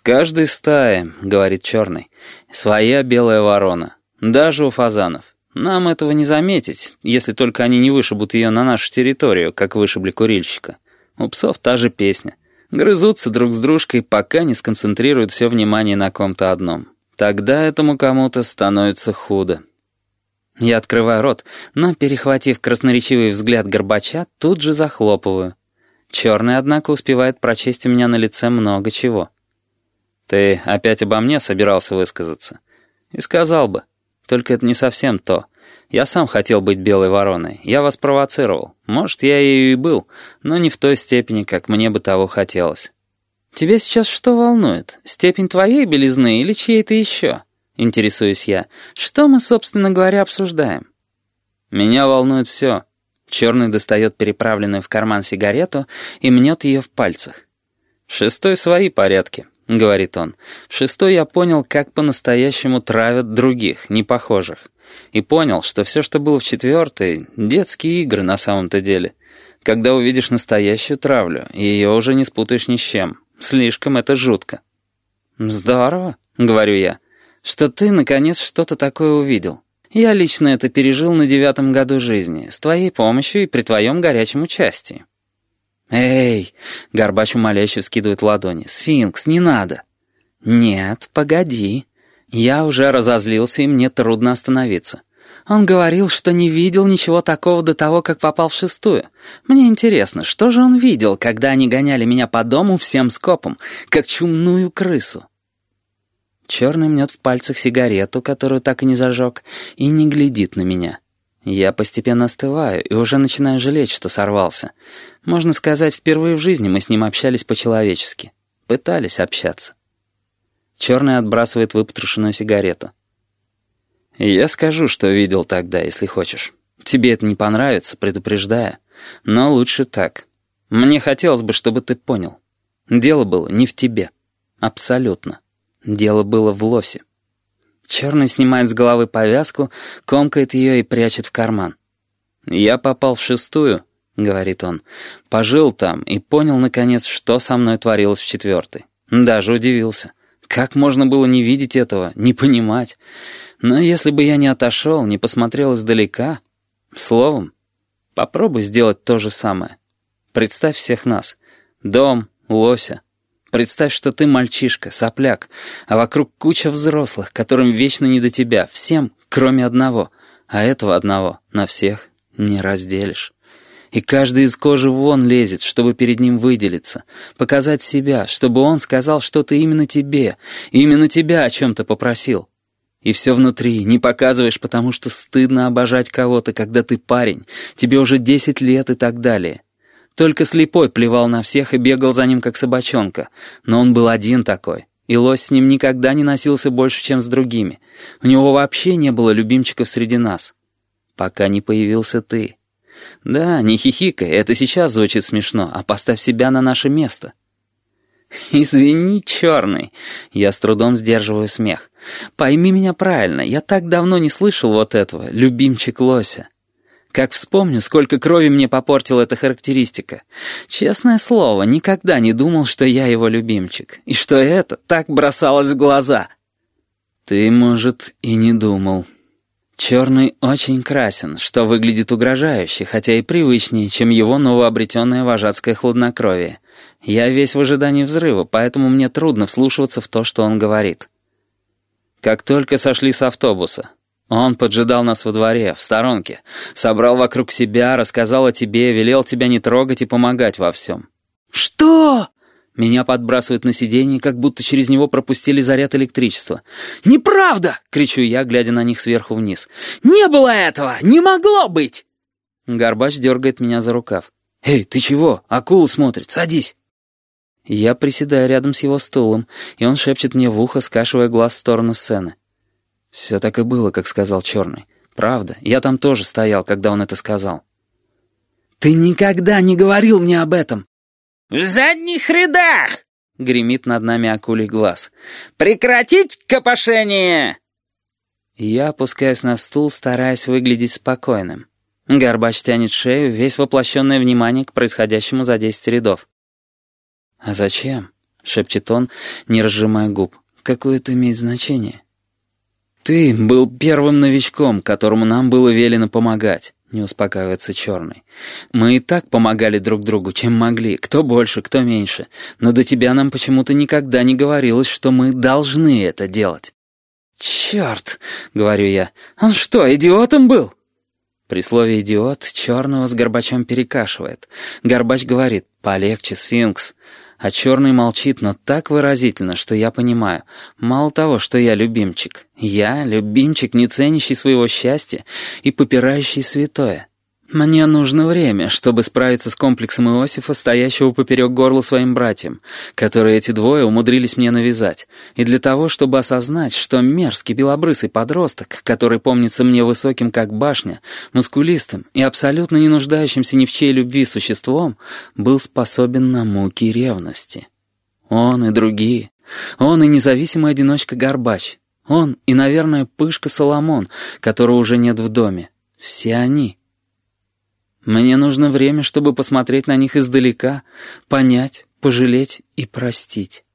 каждой стае, — говорит Черный, — своя белая ворона. Даже у фазанов. Нам этого не заметить, если только они не вышибут ее на нашу территорию, как вышибли курильщика. У псов та же песня. Грызутся друг с дружкой, пока не сконцентрируют все внимание на ком-то одном. Тогда этому кому-то становится худо. Я открываю рот, но, перехватив красноречивый взгляд Горбача, тут же захлопываю. Черный, однако, успевает прочесть у меня на лице много чего. «Ты опять обо мне собирался высказаться?» «И сказал бы. Только это не совсем то. Я сам хотел быть белой вороной. Я вас провоцировал. Может, я ею и был, но не в той степени, как мне бы того хотелось». «Тебя сейчас что волнует? Степень твоей белизны или чьей-то еще?» Интересуюсь я. «Что мы, собственно говоря, обсуждаем?» «Меня волнует все». Черный достает переправленную в карман сигарету и мнет ее в пальцах. «В шестой свои порядки», — говорит он. «В шестой я понял, как по-настоящему травят других, непохожих. И понял, что все, что было в четвертой, детские игры на самом-то деле. Когда увидишь настоящую травлю, ее уже не спутаешь ни с чем. Слишком это жутко». «Здорово», — говорю я, — «что ты, наконец, что-то такое увидел. Я лично это пережил на 9-м году жизни, с твоей помощью и при твоем горячем участии». «Эй!» — Горбач умоляюще вскидывает ладони. «Сфинкс, не надо!» «Нет, погоди. Я уже разозлился, и мне трудно остановиться. Он говорил, что не видел ничего такого до того, как попал в шестую. Мне интересно, что же он видел, когда они гоняли меня по дому всем скопом, как чумную крысу?» Черный мнет в пальцах сигарету, которую так и не зажег, и не глядит на меня. Я постепенно остываю и уже начинаю жалеть, что сорвался. Можно сказать, впервые в жизни мы с ним общались по-человечески. Пытались общаться. Черный отбрасывает выпотрошенную сигарету. «Я скажу, что видел тогда, если хочешь. Тебе это не понравится, предупреждаю. Но лучше так. Мне хотелось бы, чтобы ты понял. Дело было не в тебе. Абсолютно. Дело было в лосе». Черный снимает с головы повязку, комкает ее и прячет в карман. «Я попал в шестую», — говорит он. «Пожил там и понял, наконец, что со мной творилось в четвертой. Даже удивился. Как можно было не видеть этого, не понимать? Но если бы я не отошел, не посмотрел издалека... Словом, попробуй сделать то же самое. Представь всех нас. Дом, лося. Представь, что ты мальчишка, сопляк, а вокруг куча взрослых, которым вечно не до тебя, всем, кроме одного. А этого одного на всех не разделишь. И каждый из кожи вон лезет, чтобы перед ним выделиться, показать себя, чтобы он сказал что-то именно тебе, и именно тебя о чем-то попросил. И все внутри не показываешь, потому что стыдно обожать кого-то, когда ты парень, тебе уже 10 лет и так далее. Только слепой плевал на всех и бегал за ним, как собачонка. Но он был один такой, и лось с ним никогда не носился больше, чем с другими. У него вообще не было любимчиков среди нас. Пока не появился ты. Да, не хихикай, это сейчас звучит смешно, а поставь себя на наше место. «Извини, Черный», — я с трудом сдерживаю смех. «Пойми меня правильно, я так давно не слышал вот этого, любимчик лося. Как вспомню, сколько крови мне попортила эта характеристика. Честное слово, никогда не думал, что я его любимчик, и что это так бросалось в глаза». «Ты, может, и не думал». Черный очень красен, что выглядит угрожающе, хотя и привычнее, чем его новообретенное вожатское хладнокровие. Я весь в ожидании взрыва, поэтому мне трудно вслушиваться в то, что он говорит. Как только сошли с автобуса, он поджидал нас во дворе, в сторонке, собрал вокруг себя, рассказал о тебе, велел тебя не трогать и помогать во всем. «Что?» Меня подбрасывают на сиденье, как будто через него пропустили заряд электричества. «Неправда!» — кричу я, глядя на них сверху вниз. «Не было этого! Не могло быть!» Горбач дергает меня за рукав. «Эй, ты чего? Акула смотрит, садись!» Я приседаю рядом с его стулом, и он шепчет мне в ухо, скашивая глаз в сторону сцены. Все так и было, как сказал Черный. Правда, я там тоже стоял, когда он это сказал. «Ты никогда не говорил мне об этом!» «В задних рядах!» — гремит над нами акулий глаз. «Прекратить копошение!» Я опускаюсь на стул, стараясь выглядеть спокойным. Горбач тянет шею, весь воплощенное внимание к происходящему за 10 рядов. «А зачем? — шепчет он, не разжимая губ. «Какое это имеет значение?» «Ты был первым новичком, которому нам было велено помогать», — не успокаивается Черный. «Мы и так помогали друг другу, чем могли, кто больше, кто меньше. Но до тебя нам почему-то никогда не говорилось, что мы должны это делать». «Черт!» — говорю я. «Он что, идиотом был?» При слове «идиот» Черного с Горбачом перекашивает. Горбач говорит: «Полегче, сфинкс». А Черный молчит, но так выразительно, что я понимаю. Мало того, что я любимчик. Я любимчик, не ценящий своего счастья и попирающий святое. Мне нужно время, чтобы справиться с комплексом Иосифа, стоящего поперек горла своим братьям, которые эти двое умудрились мне навязать, и для того, чтобы осознать, что мерзкий белобрысый подросток, который помнится мне высоким как башня, мускулистым и абсолютно не нуждающимся ни в чьей любви существом, был способен на муки ревности. Он и другие. Он и независимый одиночка Горбач. Он и, наверное, Пышка Соломон, которого уже нет в доме. Все они. Мне нужно время, чтобы посмотреть на них издалека, понять, пожалеть и простить.